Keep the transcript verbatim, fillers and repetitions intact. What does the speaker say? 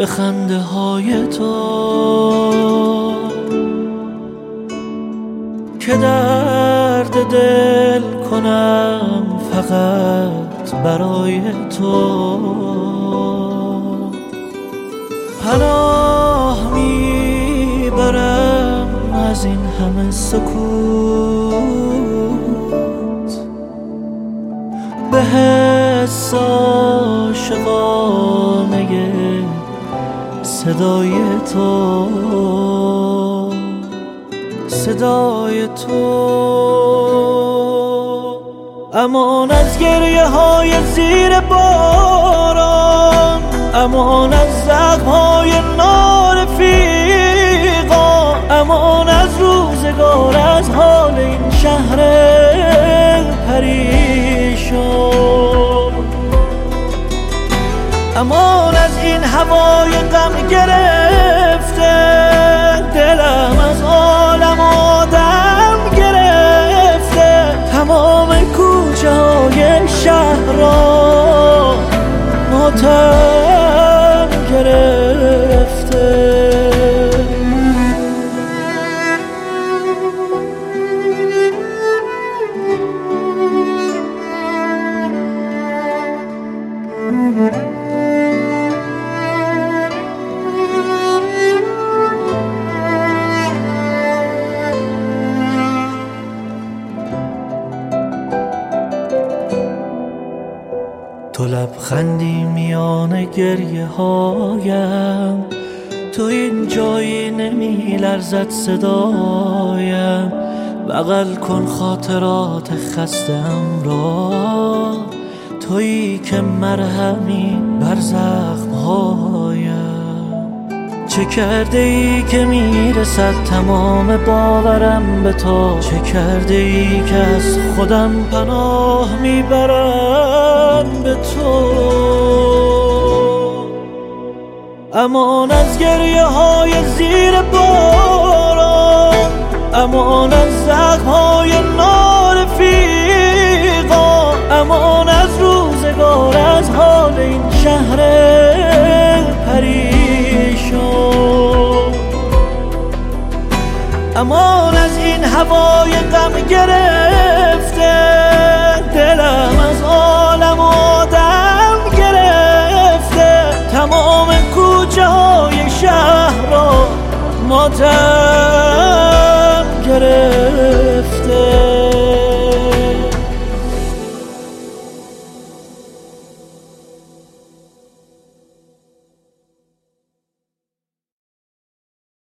به خنده های تو که درد دل کنم فقط برای تو. پناه میبرم از این همه سکوت به حس عاشقانه صدای تو، صدای تو. امان از گریه های زیر باران، امان از زخم های نارفیقا، امان از روزگار، از حال این شهر پریشان، امان از این هوای غم گرفته. دلم از عالم آدم گرفته، تمام کوچه های شهر را ماتم گرفته. تو لبخندی میان گریه هایم، تو این جایی نمی لرزد صدایم. بغل کن خاطرات خستم را، تویی که مرهمی بر زخم هایم. چه کرده ای که میرسد تمام باورم به تو، چه کرده ای که از خودم پناه میبرم به تو. امان از گریه های زیر باران، امان از زخم های نارفیقا، امان از روزگار، از حال این شهر پریشان، امان از این هوای غم گرفته. دلم از عالم آدم گرفته، تمام کوچه های شهر را ماتم